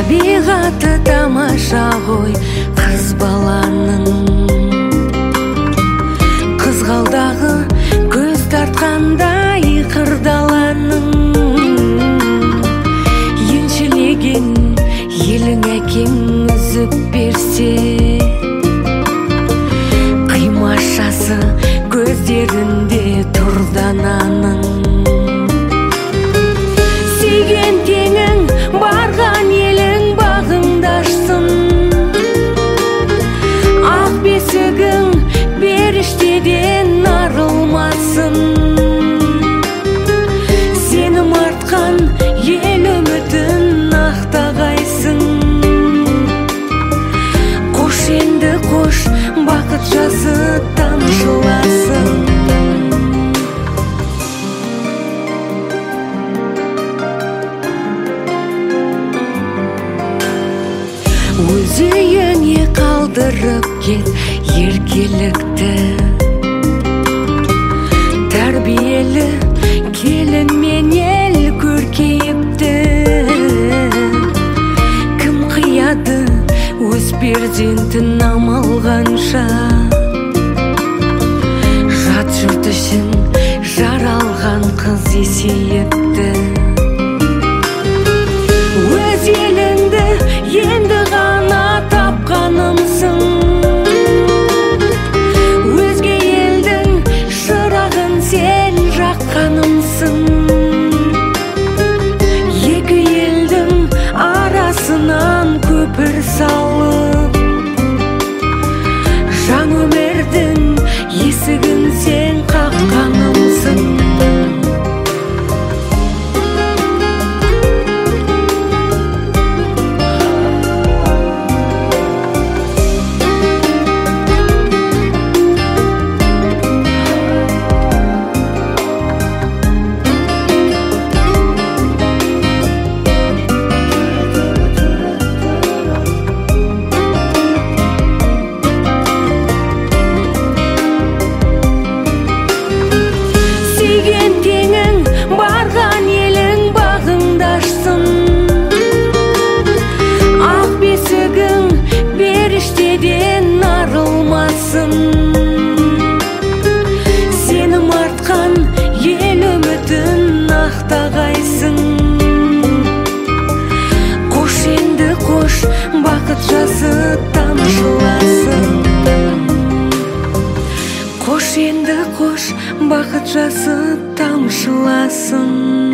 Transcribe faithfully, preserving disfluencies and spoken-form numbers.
табиғаты тамаша ғой қыз баланың. Қызғалдағы көз тартқандай қырдаланың. Еншілеген елің әкең үзіп берсе, қимашасы көздерінде тұрдананың. Сүйген теңің барған елің бағыңда ашсын. Ақ бесігің періштеден арылмасын. Сенім артқан ел үмітін ақтағайсың. Қош енді қош, бақыт жасы тамшыласын. Өз үйіңе қалдырып кет еркелікті. Тәрбиелі келін мен ел көркейіпті. Кім қияды өз перзентін амалғанша. Жат жұрт үшін жаралған қыз есейіпті. Өз еліңді енді ғана тапқанымсың. Өзге елдің шырағын сен жаққанымсың. Екі елдің арасынан көпір салып, жаңа өмірдің есігін сен қаққанымсың. Сүйген теңің барған елің бағыңда ашсын. Ақ бесігің періштеден арылмасын. Сенім артқан ел үмітін ақтағайсың. Қош енді қош, бақыт жасы тамшыласын. Қош енді қош, бақыт жасы тамшыласын.